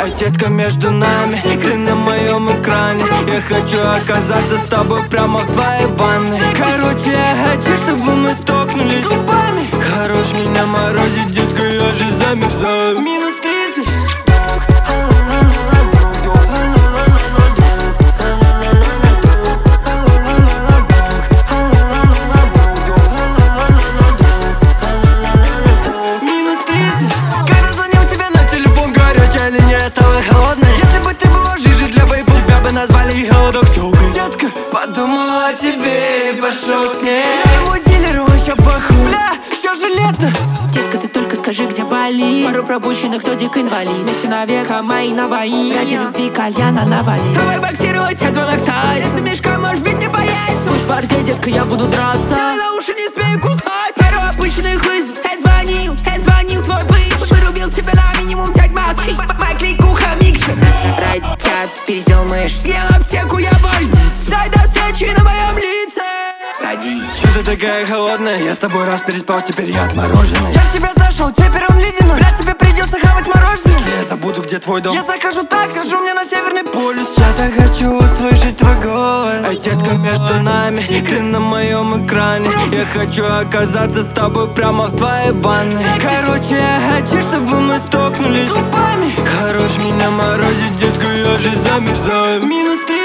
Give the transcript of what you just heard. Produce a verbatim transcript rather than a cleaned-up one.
Эй, детка, между нами, ты на моем экране. Я хочу оказаться с тобой прямо в твоей ванной. Короче, я хочу, чтобы мы столкнулись губами. Хорош меня морозить, детка, я же замерзаю. Минус тридцать. Назвали холодок стёбы. Детка, подумала о тебе и пошел с ней. Я ему дилеру еще похуй. Бля, все же лето. Детка, ты только скажи, где болит. Пару пропущенных, додик инвалид. Вместе навека мои навои. Ради любви кальяна навали. Давай боксировать, я твой лактайз. Если мешка, может быть, не бояться. Пусть борзей, детка, я буду драться. Силой на уши не смею кусать. Пару обычных вызов. Эд звонил, Эд звонил твой бывший. Вырубил тебя на минимум, дядь молчи. Моя кликуха микшер. Райтят, пиздел мышь. Съел аптеку, я больница. Дай до встречи на моем лице. Садись. Чё ты такая холодная? Я с тобой раз переспал, теперь я отмороженный. Я в тебя зашел, теперь он ледяной. Бля, тебе придется хавать мороженое. Если я забуду, где твой дом, Я закажу так, скажу мне на Северный полюс. я так хочу услышать твой голос. Эй, детка, между нами, ты на моем экране. Я хочу оказаться с тобой прямо в твоей ванной. Короче, я хочу, чтобы мы столкнулись губами. Хорош меня морозить, детка, я же замерзаю. Минус три.